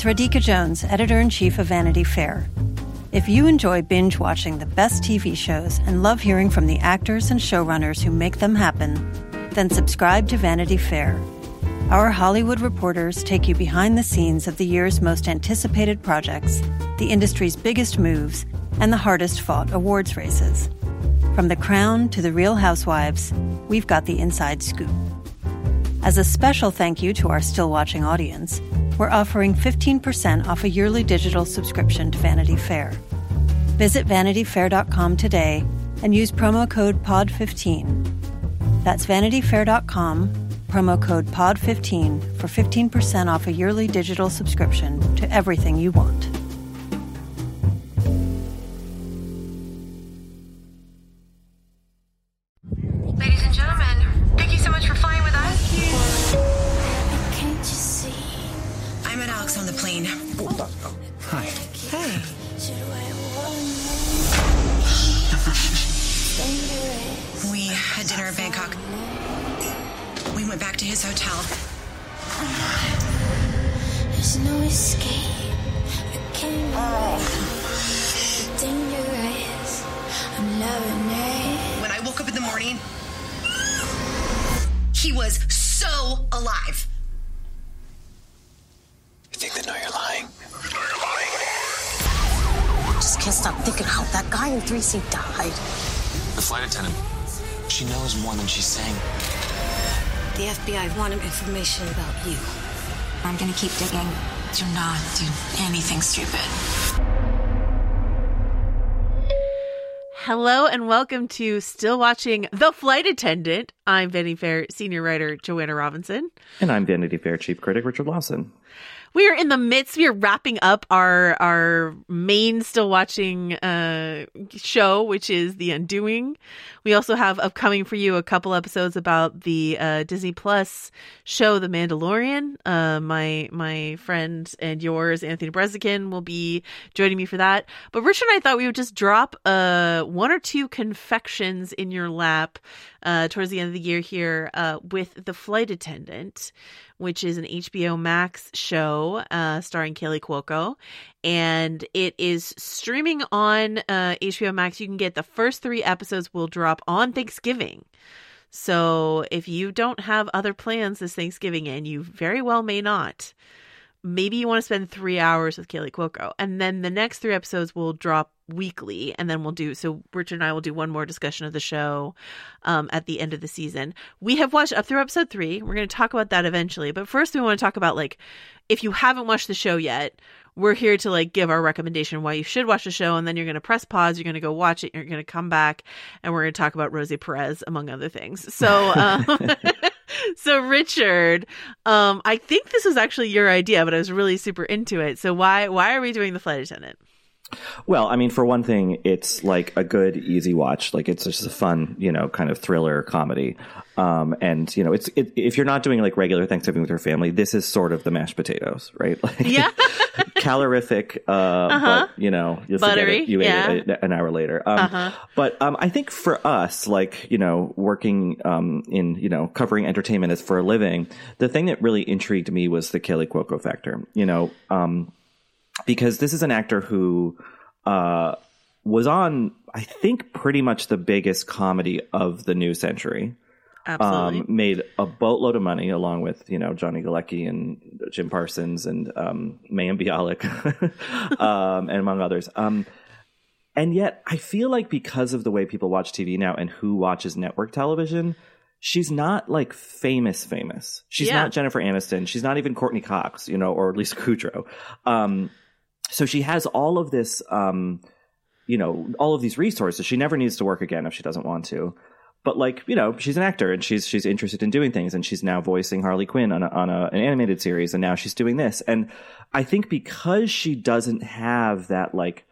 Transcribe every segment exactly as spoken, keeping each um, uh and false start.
It's Radhika Jones, editor-in-chief of Vanity Fair. If you enjoy binge-watching the best T V shows and love hearing from the actors and showrunners who make them happen, then subscribe to Vanity Fair. Our Hollywood reporters take you behind the scenes of the year's most anticipated projects, the industry's biggest moves, and the hardest-fought awards races. From The Crown to The Real Housewives, we've got the inside scoop. As a special thank you to our still-watching audience, we're offering fifteen percent off a yearly digital subscription to Vanity Fair. Visit vanity fair dot com today and use promo code P O D fifteen. That's vanity fair dot com, promo code P O D fifteen for fifteen percent off a yearly digital subscription to everything you want. Ladies and gentlemen, thank you so much for flying with us. Can't you see? I met Alex on the plane. Hi. Hey. We had dinner in Bangkok. We went back to his hotel. There's no escape. I can't run. Dangerous. I'm loving it. When I woke up in the morning, he was so alive. You think they know you're lying? Just can't stop thinking how that guy in three C died. The flight attendant, she knows more than she's saying. The F B I wanted information about you. I'm gonna keep digging. Do not do anything stupid. Hello and welcome to Still Watching The Flight Attendant. I'm Vanity Fair senior writer Joanna Robinson. And I'm Vanity Fair chief critic Richard Lawson. We are in the midst, we are wrapping up our our main Still Watching uh, show, which is The Undoing. We also have upcoming for you a couple episodes about the uh, Disney Plus show, The Mandalorian. Uh, my my friend and yours, Anthony Brezikin, will be joining me for that. But Richard and I thought we would just drop uh, one or two confections in your lap uh, towards the end of the year here uh, with The Flight Attendant, which is an H B O Max show uh, starring Kaley Cuoco. And it is streaming on uh, H B O Max. You can get the first three episodes will drop on Thanksgiving. So if you don't have other plans this Thanksgiving, and you very well may not, maybe you want to spend three hours with Kaley Cuoco. And then the next three episodes will drop weekly, and then we'll do, so Richard and I will do one more discussion of the show um, at the end of the season. We have watched up through episode three. We're going to talk about that eventually. But first we want to talk about, like, if you haven't watched the show yet, we're here to, like, give our recommendation why you should watch the show, and then you're going to press pause, you're going to go watch it, you're going to come back, and we're going to talk about Rosie Perez, among other things. So, um, so Richard, um, I think this was actually your idea, but I was really super into it. So why why are we doing The Flight Attendant? Well, I mean, for one thing, it's like a good, easy watch. Like, it's just a fun, you know, kind of thriller comedy. Um, and, you know, it's it, if you're not doing like regular Thanksgiving with your family, this is sort of the mashed potatoes, right? Like, yeah. calorific, uh, uh-huh. but, you know, you'll Buttery, forget it. You yeah. ate it an hour later. Um, uh-huh. But um, I think for us, like, you know, working um, in, you know, covering entertainment as for a living, the thing that really intrigued me was the Kaley Cuoco factor, you know, um, because this is an actor who uh, was on, I think, pretty much the biggest comedy of the new century. Absolutely. Um, made a boatload of money along with, you know, Johnny Galecki and Jim Parsons and um, Mayim Bialik, um, and among others. Um, and yet I feel like because of the way people watch T V now and who watches network television, she's not like famous, famous. She's yeah. not Jennifer Aniston. She's not even Courtney Cox, you know, or Lisa Kudrow. Um, so she has all of this, um, you know, all of these resources. She never needs to work again if she doesn't want to. But, like, you know, she's an actor and she's she's interested in doing things, and she's now voicing Harley Quinn on a, on a, an animated series, and now she's doing this. And I think because she doesn't have that, like,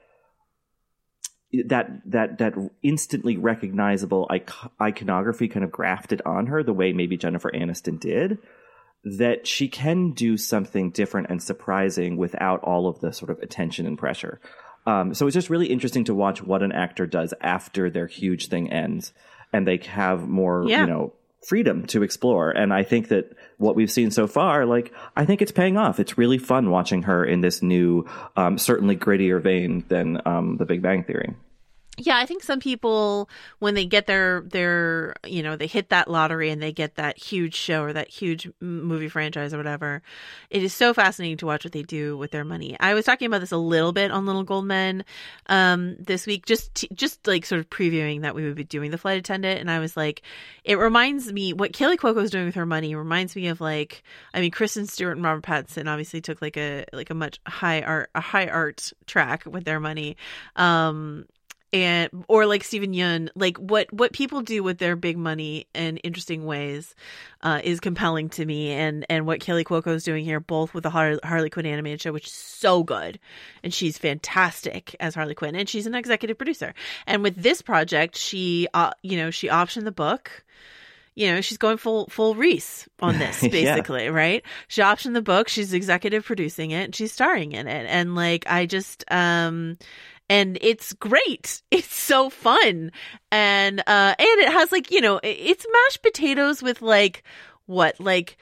that that that instantly recognizable ic- iconography kind of grafted on her the way maybe Jennifer Aniston did, that she can do something different and surprising without all of the sort of attention and pressure. Um, so it's just really interesting to watch what an actor does after their huge thing ends, and they have more, yeah. you know, freedom to explore. And I think that what we've seen so far, like, I think it's paying off. It's really fun watching her in this new, um, certainly grittier vein than um, The Big Bang Theory. Yeah, I think some people, when they get their, their, you know, they hit that lottery and they get that huge show or that huge movie franchise or whatever, it is so fascinating to watch what they do with their money. I was talking about this a little bit on Little Gold Men um, this week, just, t- just like sort of previewing that we would be doing The Flight Attendant. And I was like, it reminds me, what Kaley Cuoco is doing with her money reminds me of, like, I mean, Kristen Stewart and Robert Pattinson obviously took like a, like a much high art, a high art track with their money. Um, And or like Steven Yeun, like what what people do with their big money in interesting ways uh, is compelling to me. And and what Kaley Cuoco is doing here, both with the Har- Harley Quinn animated show, which is so good, and she's fantastic as Harley Quinn, and she's an executive producer. And with this project, she uh, you know she optioned the book. You know, she's going full full Reese on this, basically, yeah. Right? She optioned the book. She's executive producing it. And she's starring in it, and like I just. um And it's great. It's so fun. And, uh, and it has like, you know, it's mashed potatoes with like, what, like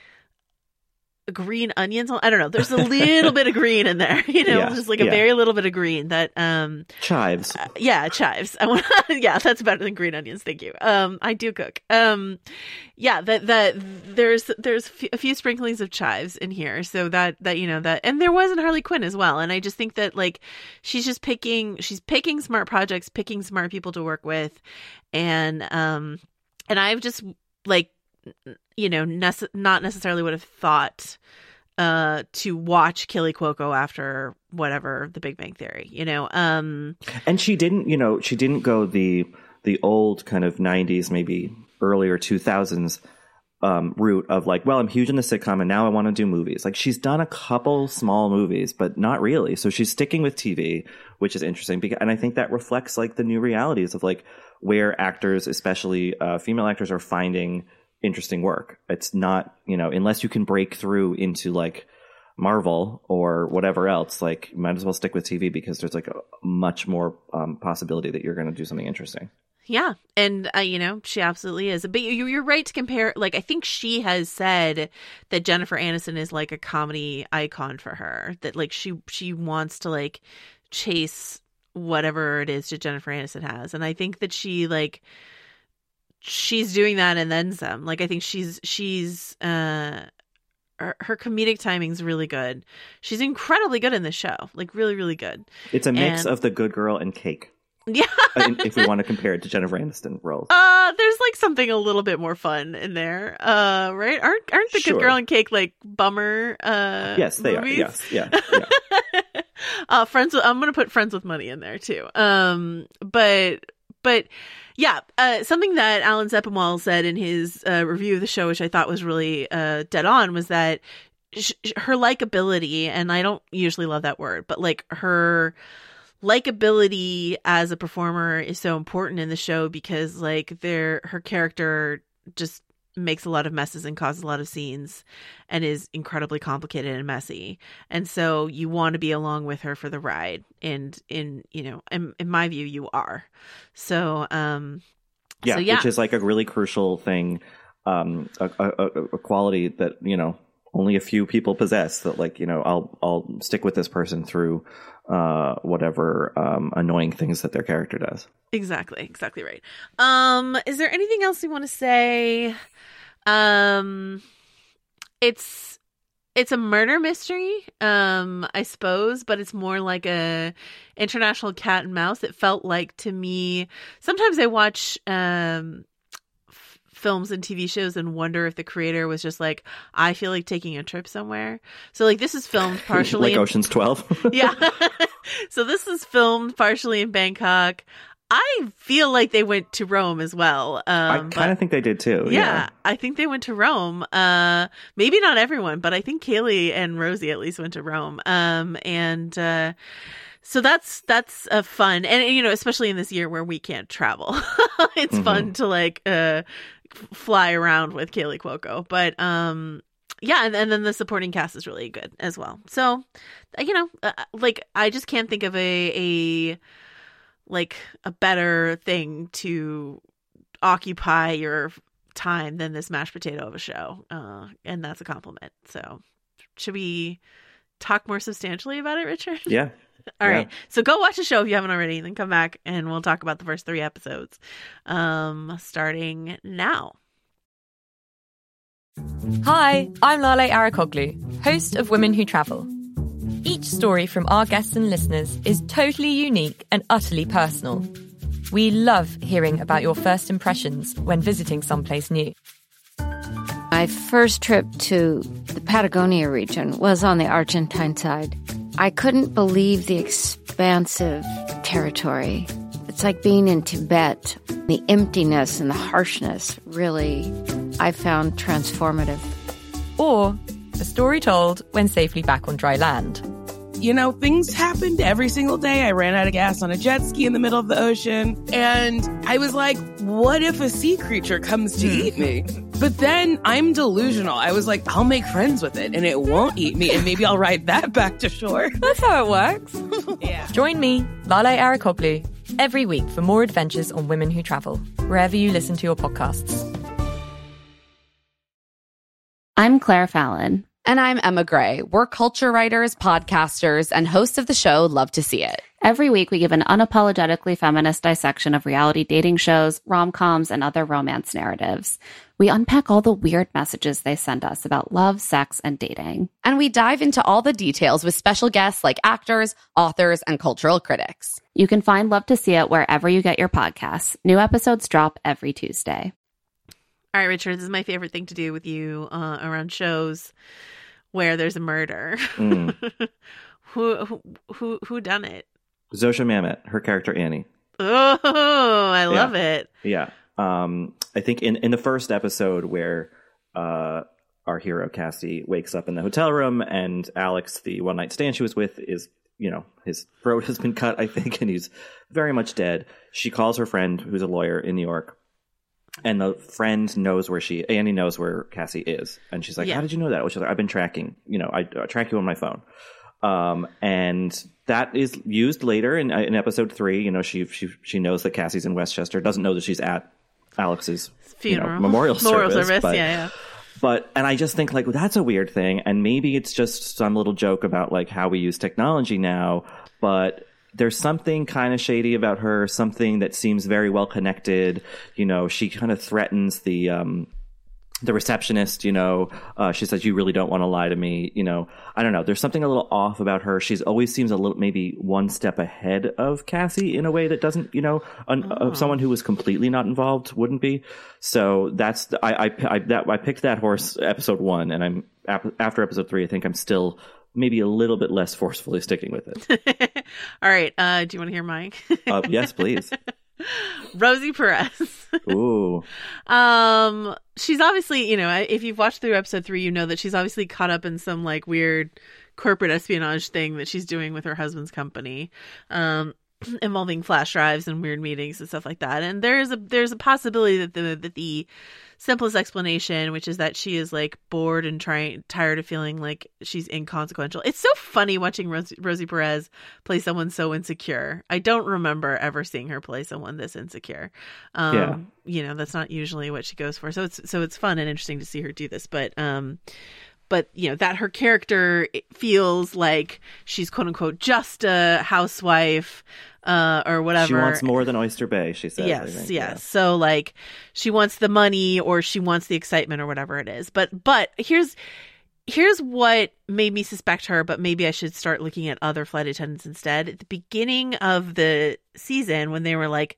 green onions? I don't know. There's a little bit of green in there, you know, yeah, just like a yeah. very little bit of green that, um, chives. Uh, yeah, chives. I want yeah, that's better than green onions. Thank you. Um, I do cook. Um, yeah, that, that there's, there's f- a few sprinklings of chives in here. So that, that, you know, that, and there was in Harley Quinn as well. And I just think that like, she's just picking, she's picking smart projects, picking smart people to work with. And, um, and I've just like, you know, nece- not necessarily would have thought uh, to watch Kaley Cuoco after whatever The Big Bang Theory, you know. Um, and she didn't, you know, she didn't go the the old kind of nineties, maybe earlier two thousands um, route of like, well, I'm huge in the sitcom and now I want to do movies. Like she's done a couple small movies, but not really. So she's sticking with T V, which is interesting. Because, and I think that reflects like the new realities of like where actors, especially uh, female actors, are finding interesting work. It's not, you know, unless you can break through into like Marvel or whatever else, like you might as well stick with T V because there's like a much more um, possibility that you're going to do something interesting. Yeah. And, uh, you know, she absolutely is. But you, you're right to compare. Like, I think she has said that Jennifer Aniston is like a comedy icon for her, that like she, she wants to like chase whatever it is that Jennifer Aniston has. And I think that she like, she's doing that and then some. Like I think she's she's uh her, her comedic timing's really good. She's incredibly good in this show. Like really, really good. It's a mix and, of The Good Girl and Cake. Yeah. If we want to compare it to Jennifer Aniston roles. Uh there's like something a little bit more fun in there. Uh right? Aren't aren't The Good Sure. Girl and Cake like bummer uh Yes, they movies? are. Yes. Yeah. yeah. uh Friends with, I'm gonna put Friends with Money in there too. Um but but yeah, uh, something that Alan Sepinwall said in his uh, review of the show, which I thought was really uh, dead on, was that sh- her likability, and I don't usually love that word, but like her likability as a performer is so important in the show because like their her character just makes a lot of messes and causes a lot of scenes and is incredibly complicated and messy. And so you want to be along with her for the ride. And in, you know, in, in my view, you are. So, um, yeah, so, yeah, which is like a really crucial thing, um, a, a, a quality that, you know, only a few people possess that like, you know, I'll, I'll stick with this person through, uh, whatever, um, annoying things that their character does. Exactly. Exactly right. Um, is there anything else you want to say? Um, it's, it's a murder mystery, um, I suppose, but it's more like a international cat and mouse. It felt like to me, sometimes I watch, um, f- films and T V shows and wonder if the creator was just like, I feel like taking a trip somewhere. So like this is filmed partially like in- Ocean's twelve. Yeah. So this is filmed partially in Bangkok. I feel like they went to Rome as well. Um, I kind of think they did too. Yeah, yeah, I think they went to Rome. Uh, maybe not everyone, but I think Kaley and Rosie at least went to Rome. Um, and uh, so that's that's a fun, and you know, especially in this year where we can't travel, it's mm-hmm. fun to like uh, fly around with Kaley Cuoco. But um, yeah, and, and then the supporting cast is really good as well. So you know, uh, like I just can't think of a a like a better thing to occupy your time than this mashed potato of a show, uh, and that's a compliment. So, should we talk more substantially about it, Richard? Yeah. All yeah. right. So go watch the show if you haven't already, and then come back and we'll talk about the first three episodes, um, starting now. Hi, I'm Lale Arakoglu, host of Women Who Travel. Each story from our guests and listeners is totally unique and utterly personal. We love hearing about your first impressions when visiting someplace new. My first trip to the Patagonia region was on the Argentine side. I couldn't believe the expansive territory. It's like being in Tibet. The emptiness and the harshness really, I found transformative. Or a story told when safely back on dry land. You know, things happened every single day. I ran out of gas on a jet ski in the middle of the ocean. And I was like, what if a sea creature comes to eat me? But then I'm delusional. I was like, I'll make friends with it and it won't eat me. And maybe I'll ride that back to shore. That's how it works. Yeah. Join me, Lale Arakoglu, every week for more adventures on Women Who Travel, wherever you listen to your podcasts. I'm Claire Fallon. And I'm Emma Gray. We're culture writers, podcasters, and hosts of the show Love to See It. Every week, we give an unapologetically feminist dissection of reality dating shows, rom-coms, and other romance narratives. We unpack all the weird messages they send us about love, sex, and dating. And we dive into all the details with special guests like actors, authors, and cultural critics. You can find Love to See It wherever you get your podcasts. New episodes drop every Tuesday. All right, Richard, this is my favorite thing to do with you uh, around shows where there's a murder. Mm. who, who who who done it? Zosia Mamet, her character Annie. Oh, I love yeah. it. Yeah. Um, I think in, in the first episode where uh, our hero Cassie wakes up in the hotel room and Alex, the one night stand she was with, is, you know, his throat has been cut, I think, and he's very much dead. She calls her friend, who's a lawyer in New York. And the friend knows where she, Annie knows where Cassie is. And she's like, yeah. how did you know that? Well, she's like, I've been tracking, you know, I, I track you on my phone. Um, and that is used later in, in episode three. You know, she, she, she knows that Cassie's in Westchester, doesn't know that she's at Alex's funeral, you know, memorial, memorial service. service but, yeah, yeah. But, and I just think like, well, that's a weird thing. And maybe it's just some little joke about like how we use technology now, but there's something kind of shady about her, something that seems very well connected. You know, she kind of threatens the um, the receptionist, you know. Uh, she says, you really don't want to lie to me. You know, I don't know. There's something a little off about her. She's always seems a little, maybe one step ahead of Cassie in a way that doesn't, you know, an, oh. uh, someone who was completely not involved wouldn't be. So that's, the, I, I, I, that, I picked that horse episode one, and I'm, after episode three, I think I'm still maybe a little bit less forcefully sticking with it. All right. Uh, do you want to hear mine? uh, yes, please. Rosie Perez. Ooh. Um, she's obviously, you know, if you've watched through episode three, you know that she's obviously caught up in some like weird corporate espionage thing that she's doing with her husband's company, um, involving flash drives and weird meetings and stuff like that. And there's a there's a possibility that the that the simplest explanation, which is that she is like bored and trying tired of feeling like she's inconsequential. It's so funny watching Rosie, Rosie Perez play someone so insecure. I don't remember ever seeing her play someone this insecure. Um, yeah. You know, that's not usually what she goes for. So it's so it's fun and interesting to see her do this. But um, but you know that her character feels like she's quote unquote just a housewife. Uh, or whatever. She wants more than Oyster Bay, she says. Yes, I think. yes. Yeah. So like she wants the money or she wants the excitement or whatever it is. But but here's here's what made me suspect her, but maybe I should start looking at other flight attendants instead. At the beginning of the season when they were like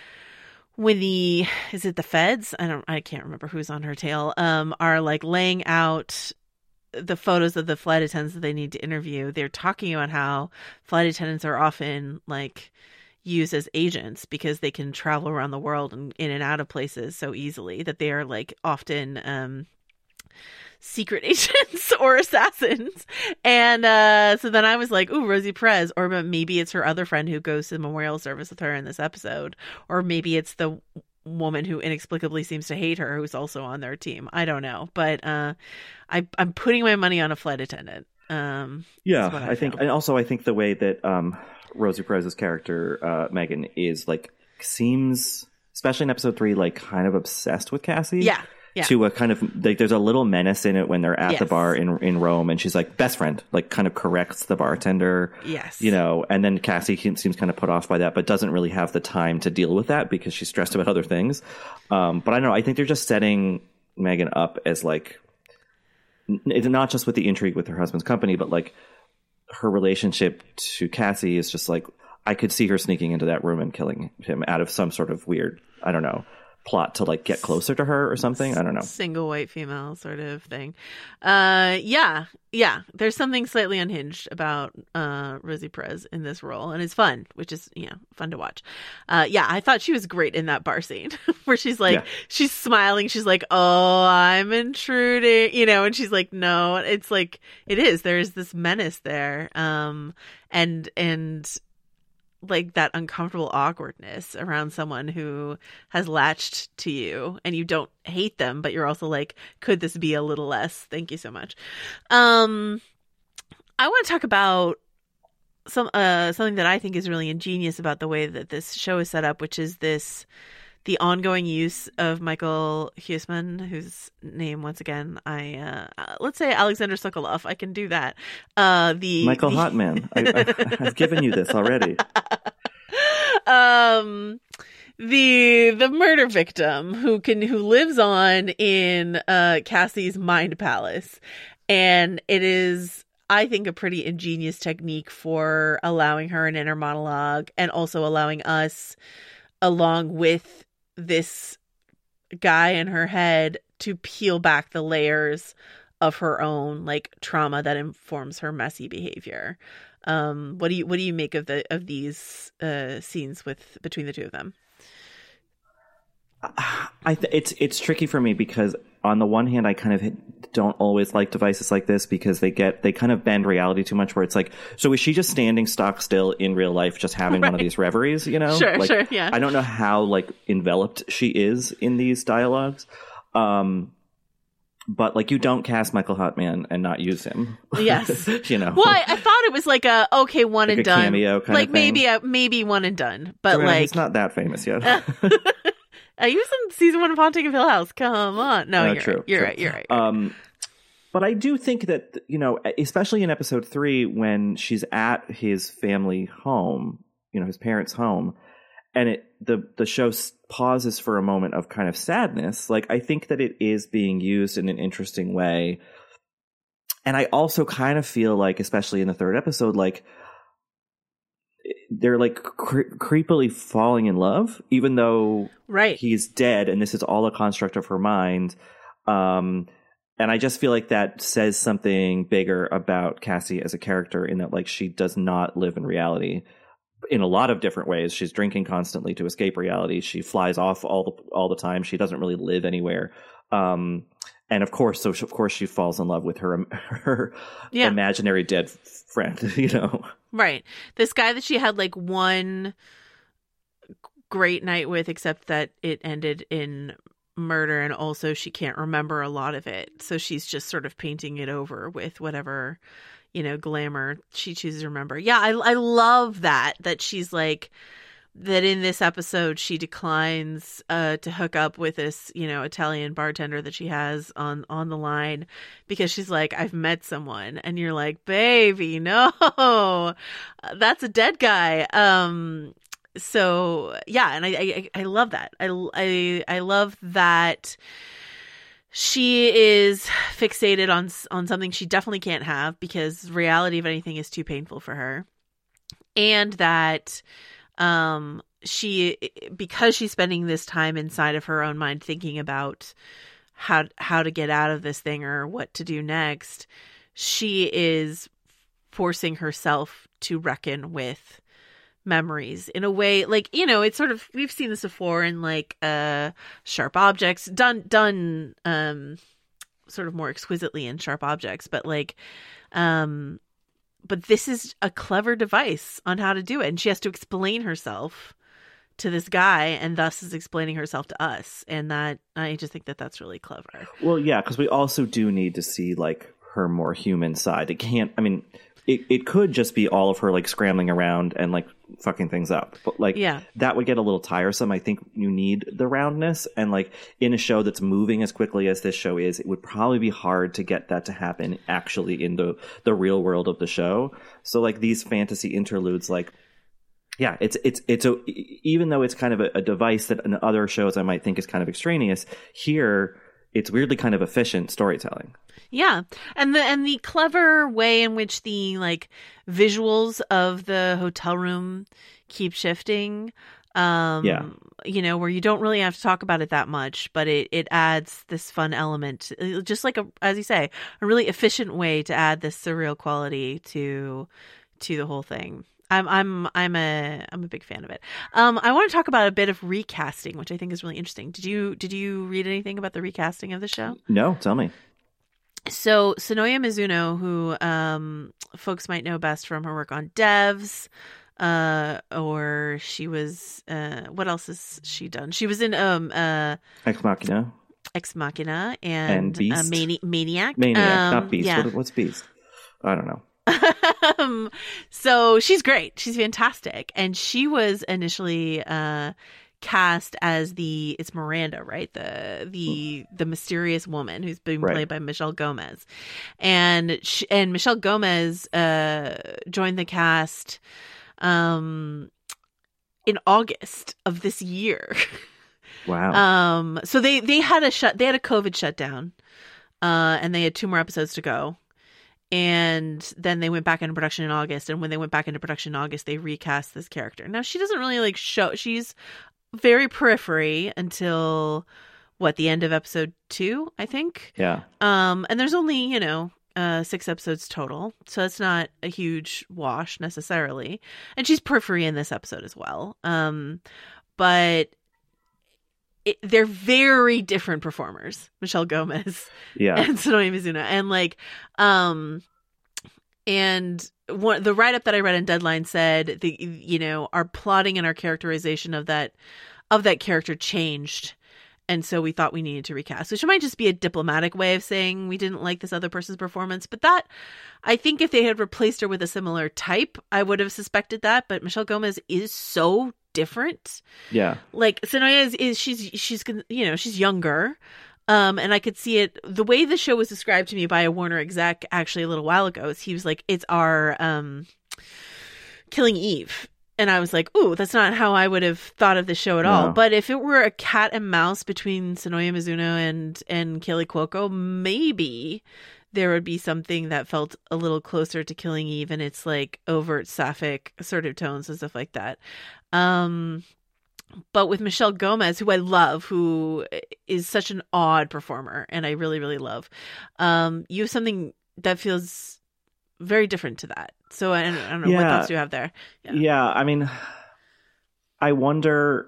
when the is it the feds? I don't I can't remember who's on her tail, um, are like laying out the photos of the flight attendants that they need to interview. They're talking about how flight attendants are often like used as agents because they can travel around the world and in and out of places so easily that they are like often um, secret agents or assassins. And uh, so then I was like, ooh, Rosie Perez, or maybe it's her other friend who goes to the memorial service with her in this episode, or maybe it's the woman who inexplicably seems to hate her who's also on their team. I don't know, but uh I I'm putting my money on a flight attendant. Um yeah I, I think, and also I think the way that um Rosie Perez's character uh Megan is like seems especially in episode three, like kind of obsessed with Cassie. Yeah. Yeah. To a kind of like, there's a little menace in it when they're at Yes. the bar in in Rome, and she's like best friend, like kind of corrects the bartender. Yes. You know, and then Cassie seems kind of put off by that, but doesn't really have the time to deal with that because she's stressed about other things. Um, but I don't know. I think they're just setting Megan up as like, it's not just with the intrigue with her husband's company, but like her relationship to Cassie is just like, I could see her sneaking into that room and killing him out of some sort of weird, I don't know, plot to like get closer to her or something. I don't know. Single white female sort of thing. Uh, yeah, yeah. There's something slightly unhinged about uh, Rosie Perez in this role, and it's fun, which is, you know, fun to watch. Uh, yeah, I thought she was great in that bar scene where she's like, Yeah. she's smiling. She's like, "Oh, I'm intruding," you know, and she's like, "No." It's like it is. There's this menace there, um, and and. like that uncomfortable awkwardness around someone who has latched to you and you don't hate them, but you're also like, could this be a little less? Thank you so much. Um, I want to talk about some, uh, something that I think is really ingenious about the way that this show is set up, which is this, the ongoing use of Michael Huisman, whose name, once again, I, uh, let's say Alexander Sokolov. I can do that. Uh, the Michael the... Hotman. I, I, I've given you this already. um, the the murder victim who can who lives on in uh Cassie's mind palace, and it is, I think, a pretty ingenious technique for allowing her an inner monologue and also allowing us, along with this guy in her head, to peel back the layers of her own like trauma that informs her messy behavior. Um, what do you what do you make of the of these uh, scenes with between the two of them? I th- it's it's tricky for me because on the one hand, I kind of don't always like devices like this because they get they kind of bend reality too much. Where it's like, so is she just standing stock still in real life, just having right. one of these reveries? You know, sure, like, sure, yeah. I don't know how like enveloped she is in these dialogues. Um, but like, you don't cast Michael Hotman and not use him. Yes, you know. Well, I, I thought it was like a okay one like and a done, cameo kind like of thing. maybe a maybe one and done, but Well, like he's not that famous yet. Uh, he was in season one of Haunting of Hill House. Come on. No, uh, you're, true, right. you're true. right. You're right. You're right. Um, but I do think that, you know, especially in episode three, when she's at his family home, you know, his parents' home, and it the, the show pauses for a moment of kind of sadness. Like, I think that it is being used in an interesting way. And I also kind of feel like, especially in the third episode, like, they're like cre- creepily falling in love, even though right. he's dead, and this is all a construct of her mind. Um, and I just feel like that says something bigger about Cassie as a character, in that like she does not live in reality in a lot of different ways. She's drinking constantly to escape reality. She flies off all the all the time. She doesn't really live anywhere. Um, and of course, so of course she falls in love with her her yeah. imaginary dead friend. You know. Right. This guy that she had like one great night with, except that it ended in murder, and also she can't remember a lot of it. So she's just sort of painting it over with whatever, you know, glamour she chooses to remember. Yeah, I I love that, that she's like, that in this episode she declines uh, to hook up with this, you know, Italian bartender that she has on, on the line, because she's like, I've met someone, and you're like, baby, no, that's a dead guy. Um, so yeah, and I, I, I love that. I, I, I love that she is fixated on, on something she definitely can't have, because reality of anything is too painful for her, and that um she, because she's spending this time inside of her own mind thinking about how how to get out of this thing or what to do next, she is forcing herself to reckon with memories in a way, like, you know, it's sort of, we've seen this before in like uh Sharp Objects, done done um sort of more exquisitely in Sharp Objects, but like um but this is a clever device on how to do it. And she has to explain herself to this guy, and thus is explaining herself to us. And that, I just think that that's really clever. Well, yeah, because we also do need to see like her more human side. It can't, I mean, it, it could just be all of her like scrambling around and like fucking things up. But like Yeah. that would get a little tiresome. I think you need the roundness, and like in a show that's moving as quickly as this show is, it would probably be hard to get that to happen actually in the the real world of the show. So like these fantasy interludes, like yeah, it's it's it's a even though it's kind of a, a device that in other shows I might think is kind of extraneous, here it's weirdly kind of efficient storytelling. Yeah. And the and the clever way in which the like visuals of the hotel room keep shifting. Um Yeah. you know, where you don't really have to talk about it that much, but it, it adds this fun element, just like a, as you say, a really efficient way to add this surreal quality to to the whole thing. I'm I'm I'm a I'm a big fan of it. Um, I want to talk about a bit of recasting, which I think is really interesting. Did you did you read anything about the recasting of the show? No, tell me. So Sonoya Mizuno, who um, folks might know best from her work on Devs, uh, or she was uh, what else has she done? She was in um uh, Ex Machina. Ex Machina and, And Beast? Uh, Mani- Maniac. Maniac, Um, not Beast. Yeah. What, what's Beast? I don't know. um, so she's great. She's fantastic. And she was initially uh, cast as the, it's Miranda, right? The, the, the mysterious woman who's being Right. played by Michelle Gomez. And she, and Michelle Gomez uh, joined the cast um, in August of this year. Wow. Um, so they, they had a shut, they had a COVID shutdown, uh, and they had two more episodes to go. And then they went back into production in August. And when they went back into production in August, they recast this character. Now, she doesn't really like show, she's very periphery until what, the end of episode two, I think. Yeah. Um, and there's only, you know, uh, six episodes total. So it's not a huge wash necessarily. And she's periphery in this episode as well. Um, but It, they're very different performers, Michelle Gomez Yeah. and Sonoya Mizuno. And like, um, and one, the write-up that I read in Deadline said the, you know, our plotting and our characterization of that, of that character changed. And so we thought we needed to recast, which might just be a diplomatic way of saying we didn't like this other person's performance. But that, I think if they had replaced her with a similar type, I would have suspected that. But Michelle Gomez is so different. Yeah. Like Sonoya is, is she's she's you know she's younger, um, and I could see it the way the show was described to me by a Warner exec actually a little while ago. Is he was like, it's our um, Killing Eve, and I was like, ooh, that's not how I would have thought of the show at all. No. But if it were a cat and mouse between Sonoya Mizuno and and Kaley Cuoco, maybe there would be something that felt a little closer to Killing Eve and its like overt sapphic assertive tones and stuff like that. Um, but with Michelle Gomez, who I love, who is such an odd performer and I really, really love, um, you have something that feels very different to that. So I don't, I don't know what Yeah. thoughts do you have there. Yeah. Yeah, I mean, I wonder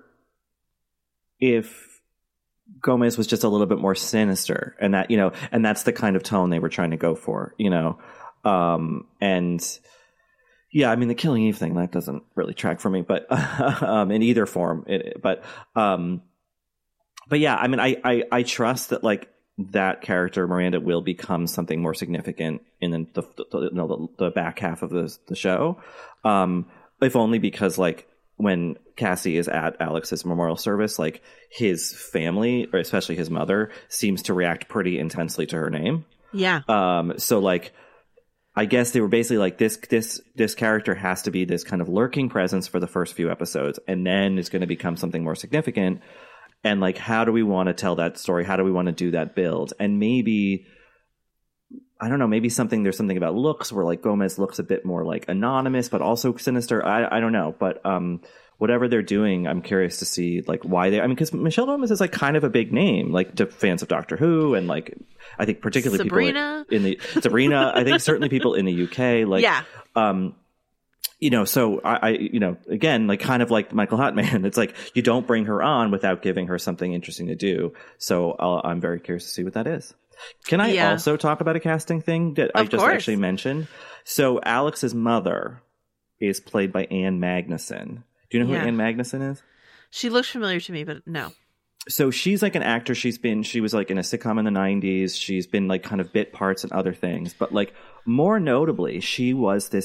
if Gomez was just a little bit more sinister, and that, you know, and that's the kind of tone they were trying to go for, you know, um, and yeah, I mean, the Killing Eve thing, that doesn't really track for me, but um, in either form, it, but um, but yeah, I mean, I, I I trust that like that character Miranda will become something more significant in the the, the, you know, the, the back half of the the show, um, if only because like when Cassie is at Alex's memorial service, like his family, or especially his mother, seems to react pretty intensely to her name. Yeah. Um. So like, I guess they were basically like this this this character has to be this kind of lurking presence for the first few episodes, and then it's going to become something more significant. And like, how do we want to tell that story? How do we want to do that build? And maybe, I don't know, maybe something, there's something about looks where like Gomez looks a bit more like anonymous, but also sinister. I I don't know. But um, whatever they're doing, I'm curious to see like why they, I mean, because Michelle Gomez is like kind of a big name, like to fans of Doctor Who. And like, I think particularly Sabrina. people in the, Sabrina, I think certainly people in the U K, like, Yeah. um, you know, so I, I, you know, again, like kind of like Michael Hartman, it's like you don't bring her on without giving her something interesting to do. So I'll, I'm very curious to see what that is. Can I Yeah. also talk about a casting thing that I Of just course. actually mentioned? So Alex's mother is played by Anne Magnuson. Do you know who Yeah. Anne Magnuson is? She looks familiar to me, but no. So she's like an actor. She's been, she was like in a sitcom in the nineties. She's been like kind of bit parts and other things. But like more notably, she was this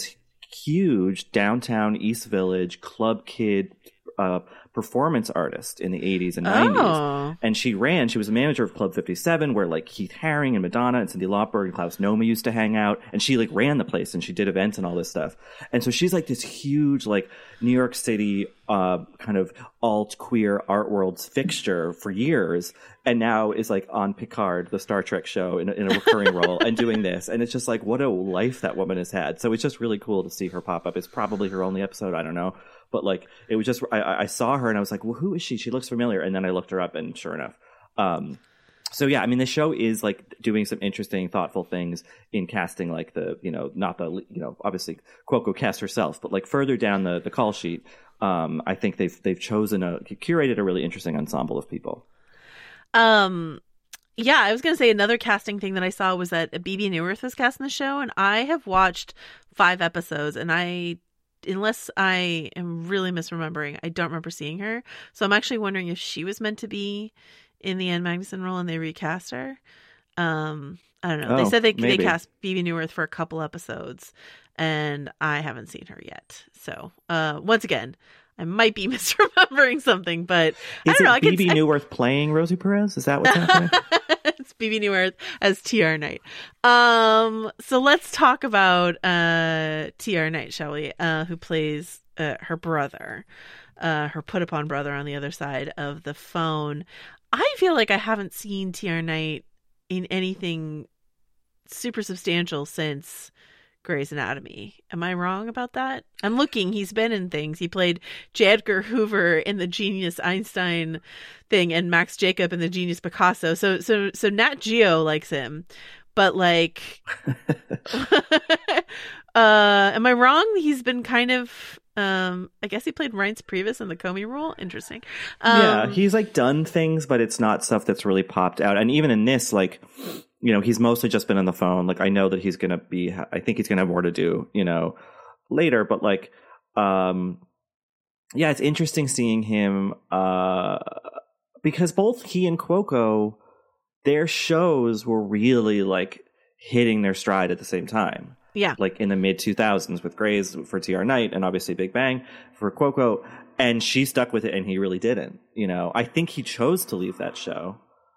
huge downtown East Village club kid uh, performance artist in the eighties and nineties. Oh. And she ran, she was a manager of Club fifty-seven, where like Keith Haring and Madonna and Cyndi Lauper and Klaus Nomi used to hang out. And she like ran the place and she did events and all this stuff. And so she's like this huge like New York City uh, kind of alt queer art world's fixture for years. And now is like on Picard, the Star Trek show, in a, in a recurring role and doing this. And it's just like, what a life that woman has had. So it's just really cool to see her pop up. It's probably her only episode. I don't know. But like, it was just, I, I saw her and I was like, well, who is she? She looks familiar. And then I looked her up and sure enough. Um, so yeah, I mean, the show is like doing some interesting, thoughtful things in casting, like the, you know, not the, you know, obviously Cuoco cast herself, but like further down the, the call sheet, um, I think they've, they've chosen a, curated a really interesting ensemble of people. Um, yeah, I was going to say another casting thing that I saw was that Bebe Neuwirth was cast in the show, and I have watched five episodes, and I, unless I am really misremembering, I don't remember seeing her. So I'm actually wondering if she was meant to be in the Ann Magnuson role and they recast her. Um, I don't know. Oh, they said they maybe. they cast Bebe Neuwirth for a couple episodes, and I haven't seen her yet. So uh, once again, I might be misremembering something, but I Is don't know. it I can Bebe I- Neuwirth playing Rosie Perez? Is that what's happening? It's Bebe Neuwirth as T R Knight. Um, so let's talk about uh, T R Knight, shall we? Uh, who plays uh, her brother, uh, her put upon brother on the other side of the phone. I feel like I haven't seen T R Knight in anything super substantial since Grey's Anatomy. Am I wrong about that? I'm looking. He's been in things. He played J. Edgar Hoover in the Genius Einstein thing and Max Jacob in the Genius Picasso. So so so Nat Geo likes him, but like, uh, am I wrong? He's been kind of. Um, I guess he played Reince Priebus in the Comey role. Interesting. Um, yeah, he's like done things, but it's not stuff that's really popped out. And even in this, like, you know, he's mostly just been on the phone. Like, I know that he's going to be, I think he's going to have more to do, you know, later. But like, um, yeah, it's interesting seeing him uh, because both he and Cuoco, their shows were really like hitting their stride at the same time. Yeah. Like in the mid two thousands with Grey's for T R Knight and obviously Big Bang for Cuoco. And she stuck with it and he really didn't. You know, I think he chose to leave that show.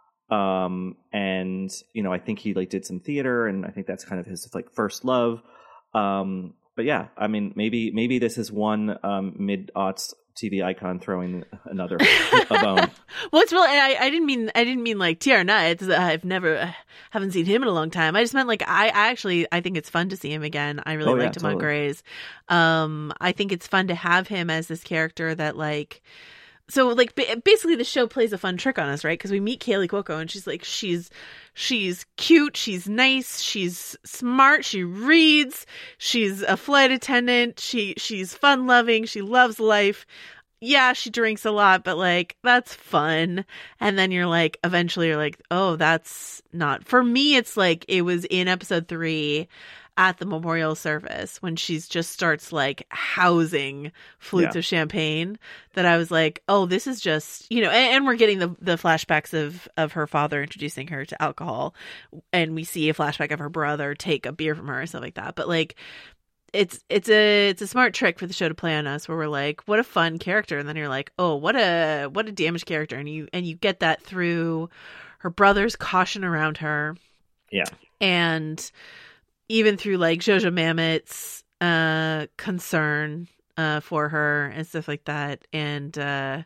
Um, and, you know, I think he like did some theater and I think that's kind of his like first love. Um, but yeah, I mean, maybe maybe this is one um, mid-aughts T V icon throwing another a bone. Well, it's really, I, I didn't mean, I didn't mean like T R Knight. I've never, I haven't seen him in a long time. I just meant like, I, I actually, I think it's fun to see him again. I really Oh, yeah, liked him totally. on Grey's. Um, I think it's fun to have him as this character that like, so like ba- basically the show plays a fun trick on us, right? Because we meet Kaylee Cuoco and she's like, she's, she's cute. She's nice. She's smart. She reads. She's a flight attendant. She, she's fun loving. She loves life. Yeah, she drinks a lot, but like, that's fun. And then you're like, eventually you're like, oh, that's not, for me, it's like, it was in episode three at the memorial service when she's just starts like housing flutes Yeah. of champagne that I was like, oh, this is just, you know, and, and we're getting the, the flashbacks of, of her father introducing her to alcohol. And we see a flashback of her brother take a beer from her and stuff like that. But like, it's it's a it's a smart trick for the show to play on us where we're like, what a fun character, and then you're like, oh, what a what a damaged character, and you and you get that through her brother's caution around her, Yeah. and even through like Jojo Mamet's uh concern uh for her and stuff like that, and uh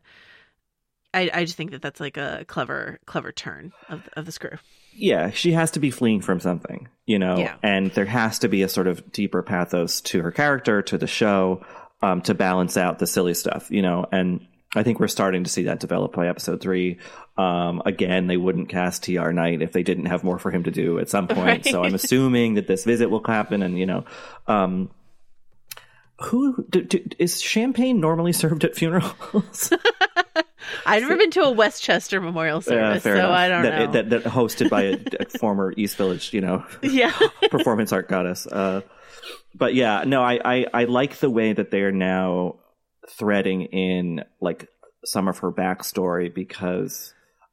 I I just think that that's like a clever clever turn of of the screw. Yeah, she has to be fleeing from something, you know, Yeah. and there has to be a sort of deeper pathos to her character, to the show, um, to balance out the silly stuff, you know, and I think we're starting to see that develop by episode three. Um, again, they wouldn't cast T R Knight if they didn't have more for him to do at some point. Right. So I'm assuming that this visit will happen and, you know, um, who do, do, is champagne normally served at funerals? I've never been to a Westchester memorial service, so enough. I don't that, know. That, that hosted by a, a former East Village, you know, Yeah. performance art goddess. Uh, but yeah, no, I, I, I like the way that they are now threading in like some of her backstory because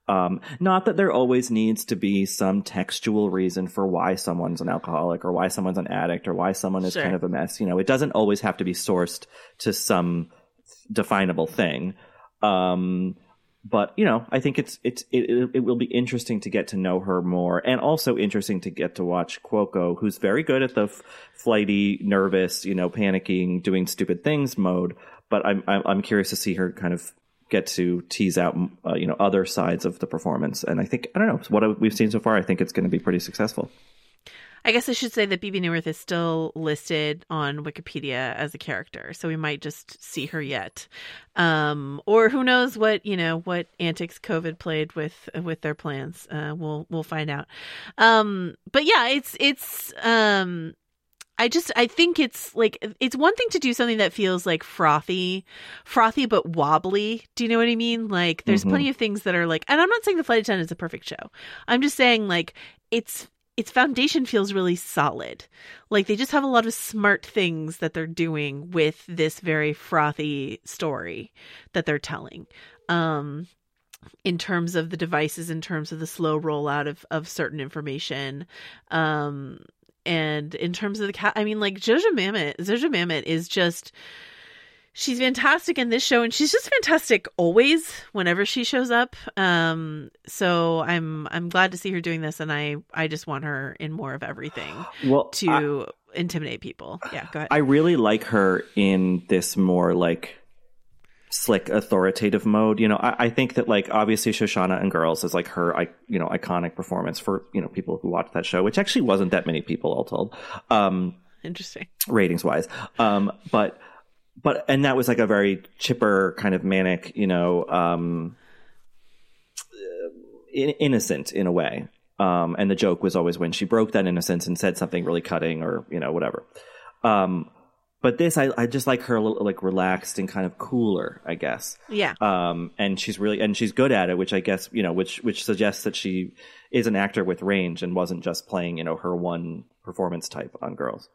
Um, not that there always needs to be some textual reason for why someone's an alcoholic or why someone's an addict or why someone is Sure. kind of a mess. You know, it doesn't always have to be sourced to some definable thing. Um, but you know, I think it's it's it, it will be interesting to get to know her more, and also interesting to get to watch Cuoco, who's very good at the f- flighty, nervous, you know, panicking, doing stupid things mode. But I'm I'm, I'm curious to see her kind of get to tease out, uh, you know, other sides of the performance. And I think, I don't know, what we've seen so far, I think it's going to be pretty successful. I guess I should say that Bebe Neuwirth is still listed on Wikipedia as a character, so we might just see her yet. Um, or who knows what, you know, what antics COVID played with with their plans. Uh, we'll we'll find out. Um, but yeah, it's it's um I just, I think it's like, it's one thing to do something that feels like frothy, frothy but wobbly. Do you know what I mean? Like, there's Mhm. plenty of things that are like, and I'm not saying The Flight Attendant is a perfect show. I'm just saying, like, it's, its foundation feels really solid. Like, they just have a lot of smart things that they're doing with this very frothy story that they're telling. Um, in terms of the devices, in terms of the slow rollout of, of certain information. Um, And in terms of the cat, I mean, like Jojo Mamet, Jojo Mamet is just, she's fantastic in this show, and she's just fantastic always whenever she shows up. Um, so I'm I'm glad to see her doing this, and I I just want her in more of everything Well, to intimidate people. Yeah, go ahead. I really like her in this more like slick authoritative mode. You know, I, I think that like obviously Shoshana and Girls is like her, I you know, iconic performance for, you know, people who watched that show, which actually wasn't that many people all told. Um, Interesting. ratings wise. Um, but, but, and that was like a very chipper kind of manic, you know, um, in, innocent in a way. Um, and the joke was always when she broke that innocence and said something really cutting or, you know, whatever. Um, But this, I, I just like her a little like relaxed and kind of cooler, I guess. Yeah. Um, and she's really, and she's good at it, which I guess, you know, which, which suggests that she is an actor with range and wasn't just playing, you know, her one performance type on Girls.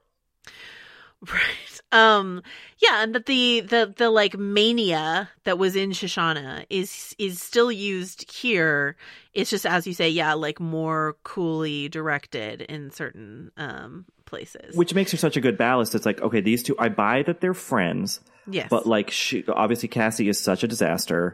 Right. Um, yeah. And that the, the, the like mania that was in Shoshana is, is still used here. It's just, as you say, yeah, like more coolly directed in certain, um, places. Which makes her such a good ballast. It's like, okay, these two, I buy that they're friends. Yes. But like, she, obviously Cassie is such a disaster.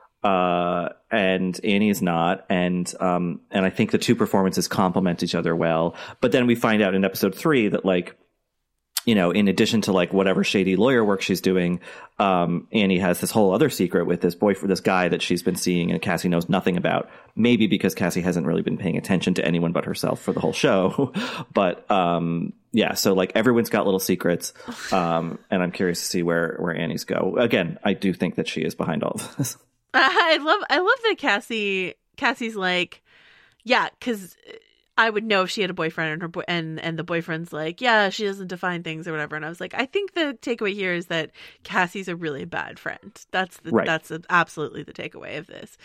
Uh, and Annie is not. And, um, and I think the two performances complement each other well. But then we find out in episode three that like, you know, in addition to like whatever shady lawyer work she's doing, um, Annie has this whole other secret with this boyfriend, this guy that she's been seeing and Cassie knows nothing about. Maybe because Cassie hasn't really been paying attention to anyone but herself for the whole show. But, um, yeah, so like everyone's got little secrets. Um, and I'm curious to see where, where Annie's go. Again, I do think that she is behind all of this. I love, I love that Cassie, Cassie's like, yeah, because I would know if she had a boyfriend and her boy- and and the boyfriend's like, yeah, she doesn't define things or whatever. And I was like, I think the takeaway here is that Cassie's a really bad friend. That's the Right. that's absolutely the takeaway of this.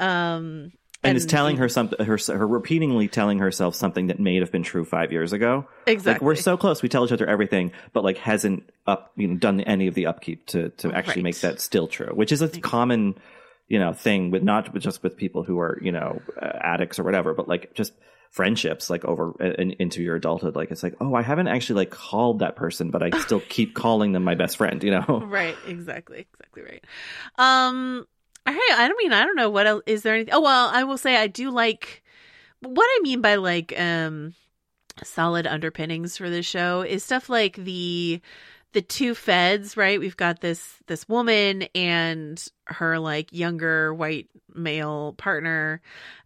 Um, And, is telling her something, her, her repeatedly telling herself something that may have been true five years ago. Exactly. Like, we're so close. We tell each other everything, but like hasn't up, you know, done any of the upkeep to, to actually Right. make that still true, which is a common, you know, thing with not just with people who are, you know, uh, addicts or whatever, but like just friendships, like over uh, into your adulthood. Like, it's like, oh, I haven't actually like called that person, but I still keep calling them my best friend, you know? Right. Exactly. Exactly right. Um, all right. I don't mean, I don't know what else, is there anything? Oh, well, I will say I do like, what I mean by like, um, solid underpinnings for this show is stuff like the, the two feds, right? We've got this, this woman and her like younger white male partner,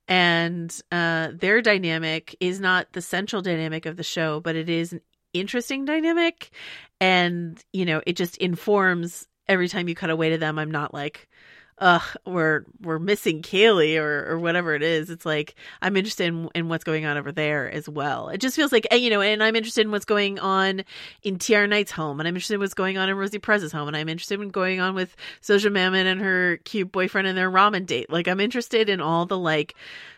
and, uh, their dynamic is not the central dynamic of the show, but it is an interesting dynamic. And, you know, it just informs every time you cut away to them. I'm not like, ugh, we're we're missing Kaylee or or whatever it is. It's like I'm interested in, in what's going on over there as well. It just feels like, you know, and I'm interested in what's going on in Tiara Knight's home, and I'm interested in what's going on in Rosie Perez's home, and I'm interested in what's going on with Zosia Mamet and her cute boyfriend and their ramen date. Like, I'm interested in all the like,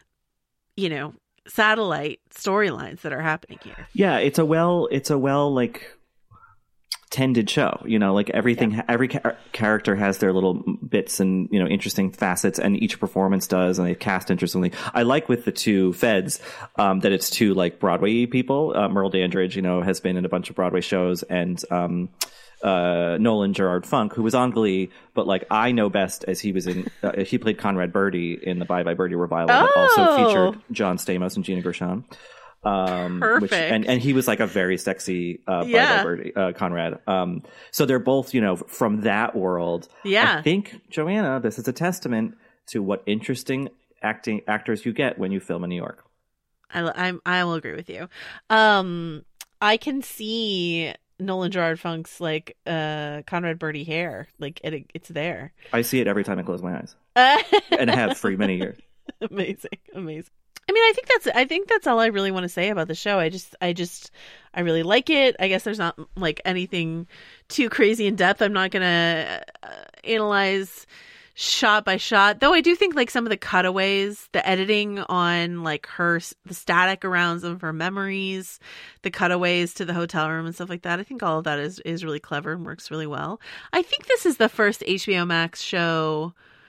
you know, satellite storylines that are happening here. Yeah, it's a well, it's a well like extended show, you know, like everything, yeah. every ca- character has their little bits and, you know, interesting facets, and each performance does, and they cast interestingly. I like with the two Feds, um, that it's two like Broadway people. Uh, Merle Dandridge, you know, has been in a bunch of Broadway shows, and, um, uh, Nolan Gerard Funk, who was on Glee, but like I know best as he was in, uh, he played Conrad Birdie in the Bye Bye Birdie revival, oh. that also featured John Stamos and Gina Gershon. Um, Perfect. Which, and, and he was like a very sexy, uh, yeah. Bye Bye Birdie, uh, Conrad. Um, so they're both, you know, from that world. Yeah. I think, Joanna, this is a testament to what interesting acting actors you get when you film in New York. I, I'm, I will agree with you. Um, I can see Nolan Gerard Funk's like, uh, Conrad Birdie hair. Like it, it's there. I see it every time I close my eyes. And have for many years. Amazing. Amazing. I mean, I think that's I think that's all I really want to say about the show. I just I just I really like it. I guess there's not like anything too crazy in depth. I'm not gonna uh, analyze shot by shot, though. I do think like some of the cutaways, the editing on like her, the static around some of her memories, the cutaways to the hotel room and stuff like that. I think all of that is is really clever and works really well. I think this is the first H B O Max show.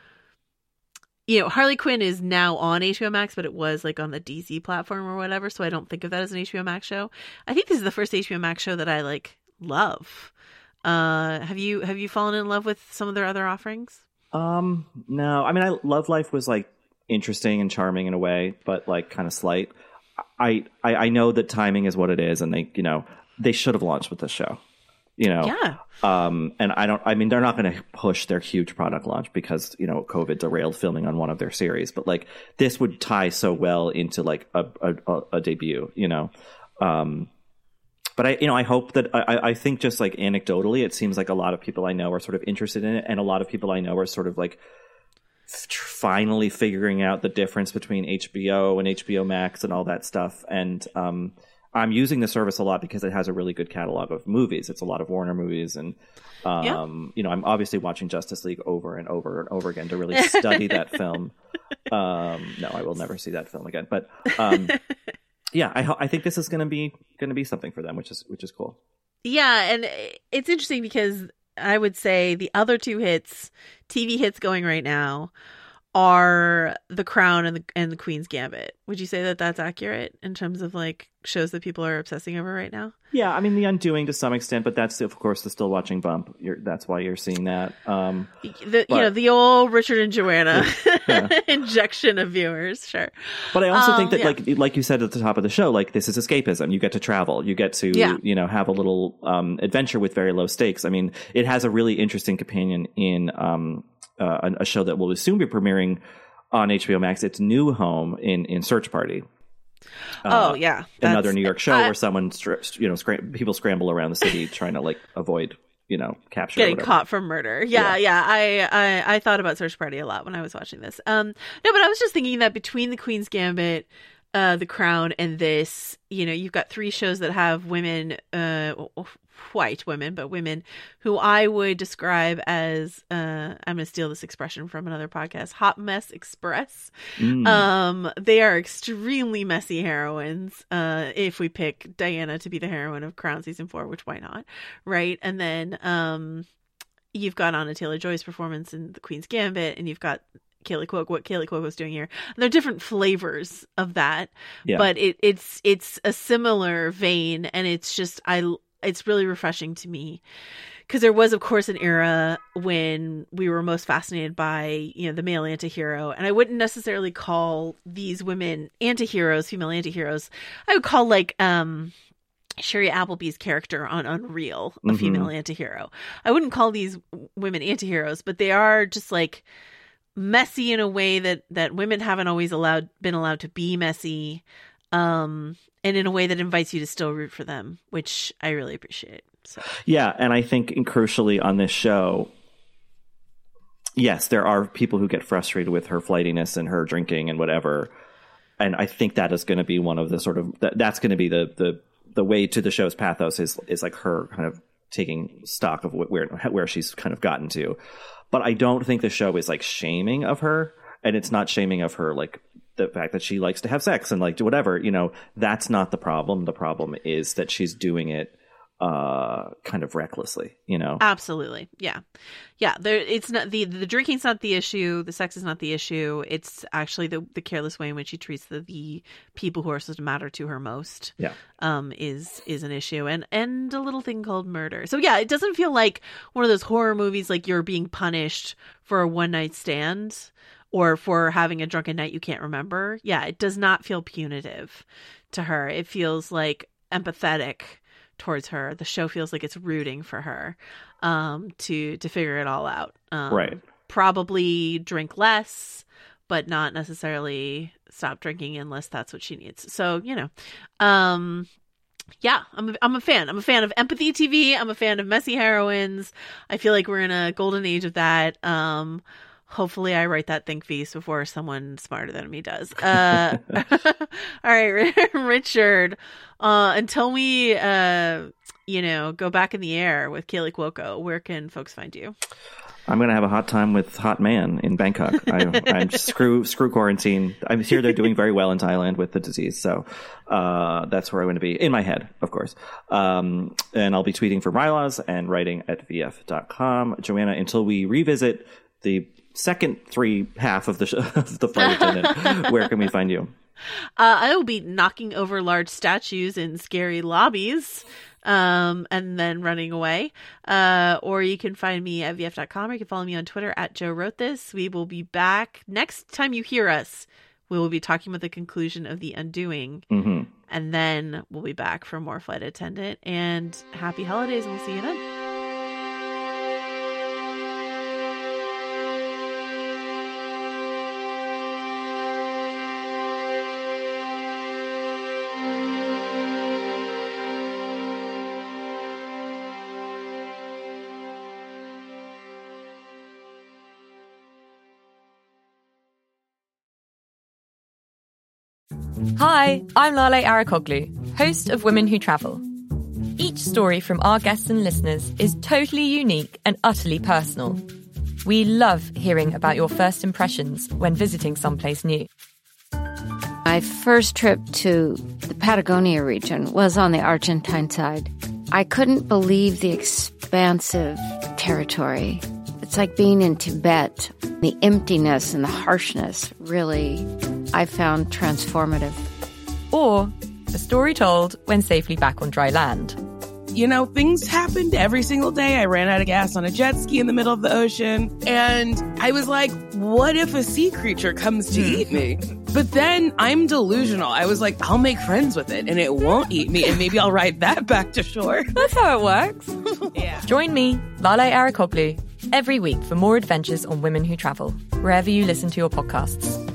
You know, Harley Quinn is now on H B O Max, but it was like on the D C platform or whatever, so I don't think of that as an H B O Max show. I think this is the first H B O Max show that I like love. Uh, have you have you fallen in love with some of their other offerings? Um, no. I mean, I Love Life was like interesting and charming in a way, but like kind of slight. I, I I know that timing is what it is, and they you know they should have launched with this show. You know, yeah. Um, and I don't. I mean, they're not going to push their huge product launch because you know COVID derailed filming on one of their series. But like this would tie so well into like a a, a debut. You know, um, but I you know I hope that I I think just like anecdotally, it seems like a lot of people I know are sort of interested in it, and a lot of people I know are sort of like finally figuring out the difference between H B O and H B O Max and all that stuff. And um. I'm using the service a lot because it has a really good catalog of movies. It's a lot of Warner movies, and um, yeah. you know, I'm obviously watching Justice League over and over and over again to really study that film. Um, no, I will never see that film again. But um, yeah, I, I think this is going to be going to be something for them, which is which is cool. Yeah, and it's interesting because I would say the other two hits, T V hits going right now, are The Crown and the and the Queen's Gambit. Would you say that that's accurate in terms of like shows that people are obsessing over right now? Yeah, I mean The Undoing to some extent, but that's of course the still watching bump. You're, that's why you're seeing that. Um, the, but, you know, the old Richard and Joanna yeah. injection of viewers, sure. But I also um, think that, yeah. like like you said at the top of the show, like this is escapism. You get to travel. You get to yeah. you know have a little um, adventure with very low stakes. I mean, it has a really interesting companion in um, uh, a show that will soon be premiering on H B O Max. It's New Home in in Search Party. Uh, oh yeah, another New York show uh, where someone, you know, scram- people scramble around the city trying to like avoid, you know, capture, getting caught for murder. Yeah, yeah. yeah. I, I I thought about Search Party a lot when I was watching this. Um, no, but I was just thinking that between The Queen's Gambit, uh, The Crown, and this, you know, you've got three shows that have women, uh, white women, but women who I would describe as, uh, I'm going to steal this expression from another podcast, hot mess express. Mm. Um, they are extremely messy heroines. Uh, if we pick Diana to be the heroine of Crown season four, which why not? Right. And then, um, you've got Anna Taylor-Joy's performance in The Queen's Gambit, and you've got Kaley Cuoco, what Kaley Cuoco was doing here. And there are different flavors of that, yeah. but it, it's, it's a similar vein, and it's just, I, it's really refreshing to me because there was, of course, an era when we were most fascinated by, you know, the male antihero. And I wouldn't necessarily call these women antiheroes, female antiheroes. I would call like, um, Sherry Appleby's character on Unreal a mm-hmm. female antihero. I wouldn't call these women antiheroes, but they are just like messy in a way that, that women haven't always allowed, been allowed to be messy. Um, and in a way that invites you to still root for them, which I really appreciate. So. Yeah, and I think crucially on this show, yes, there are people who get frustrated with her flightiness and her drinking and whatever. And I think that is going to be one of the sort of, that, that's going to be the, the, the way to the show's pathos is, is like her kind of taking stock of where, where she's kind of gotten to. But I don't think the show is like shaming of her, and it's not shaming of her, like, the fact that she likes to have sex and like do whatever, you know, that's not the problem. The problem is that she's doing it uh, kind of recklessly, you know? Absolutely. Yeah. Yeah. There, it's not the, the drinking's not the issue. The sex is not the issue. It's actually the, the careless way in which she treats the, the people who are supposed to matter to her most. Yeah. Um, is, is an issue, and, and a little thing called murder. So yeah, it doesn't feel like one of those horror movies, like you're being punished for a one night stand or for having a drunken night you can't remember. Yeah. It does not feel punitive to her. It feels like empathetic towards her. The show feels like it's rooting for her um to to figure it all out. Um, right. Probably drink less, but not necessarily stop drinking unless that's what she needs. So, you know, um yeah, I'm a, I'm a fan. I'm a fan of empathy T V. I'm a fan of messy heroines. I feel like we're in a golden age of that. Um Hopefully I write that think piece before someone smarter than me does. Uh, all right, Richard, uh, until we, uh, you know, go back in the air with Kaylee Cuoco, where can folks find you? I'm going to have a hot time with Hot Man in Bangkok. I, I'm screw, screw quarantine. I'm here. They're doing very well in Thailand with the disease. So, uh, that's where I'm going to be in my head, of course. Um, and I'll be tweeting for Rylaws and writing at V F dot com. Joanna, until we revisit the second three half of the sh- of the flight attendant, where can we find you? Uh, I will be knocking over large statues in scary lobbies, um, and then running away. Uh, or you can find me at V F dot com, or you can follow me on Twitter at Joe Wrote This. We will be back next time you hear us. We will be talking about the conclusion of The Undoing, mm-hmm. and then we'll be back for more Flight Attendant. And happy holidays, and we'll see you then. Hi, I'm Lale Arikoglu, host of Women Who Travel. Each story from our guests and listeners is totally unique and utterly personal. We love hearing about your first impressions when visiting someplace new. My first trip to the Patagonia region was on the Argentine side. I couldn't believe the expansive territory. It's like being in Tibet. The emptiness and the harshness really, I found transformative. Or a story told when safely back on dry land. You know, things happened every single day. I ran out of gas on a jet ski in the middle of the ocean. And I was like, what if a sea creature comes to eat me? But then I'm delusional. I was like, I'll make friends with it and it won't eat me. And maybe I'll ride that back to shore. That's how it works. Yeah. Join me, Lale Arikoglu, every week for more adventures on Women Who Travel, wherever you listen to your podcasts.